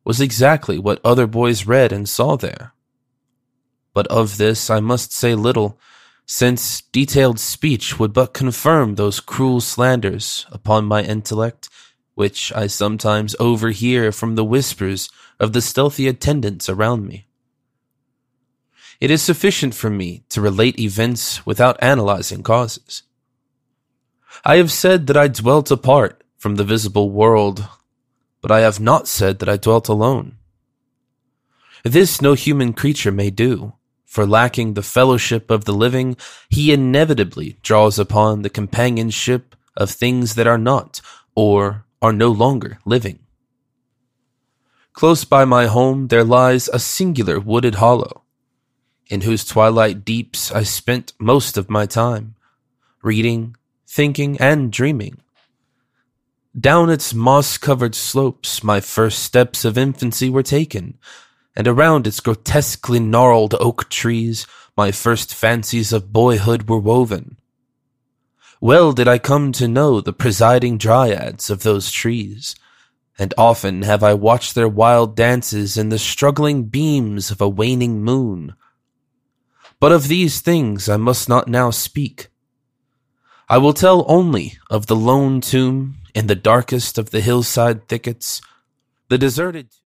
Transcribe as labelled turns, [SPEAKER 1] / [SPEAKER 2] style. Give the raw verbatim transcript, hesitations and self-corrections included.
[SPEAKER 1] was exactly what other boys read and saw there. But of this I must say little, since detailed speech would but confirm those cruel slanders upon my intellect, which I sometimes overhear from the whispers of the stealthy attendants around me. It is sufficient for me to relate events without analyzing causes. I have said that I dwelt apart from the visible world, but I have not said that I dwelt alone. This no human creature may do, for lacking the fellowship of the living, he inevitably draws upon the companionship of things that are not, or are no longer living. Close by my home there lies a singular wooded hollow, in whose twilight deeps I spent most of my time, reading, thinking, and dreaming. Down its moss-covered slopes my first steps of infancy were taken, and around its grotesquely gnarled oak trees my first fancies of boyhood were woven. Well did I come to know the presiding dryads of those trees, and often have I watched their wild dances in the struggling beams of a waning moon. But of these things I must not now speak. I will tell only of the lone tomb in the darkest of the hillside thickets, the deserted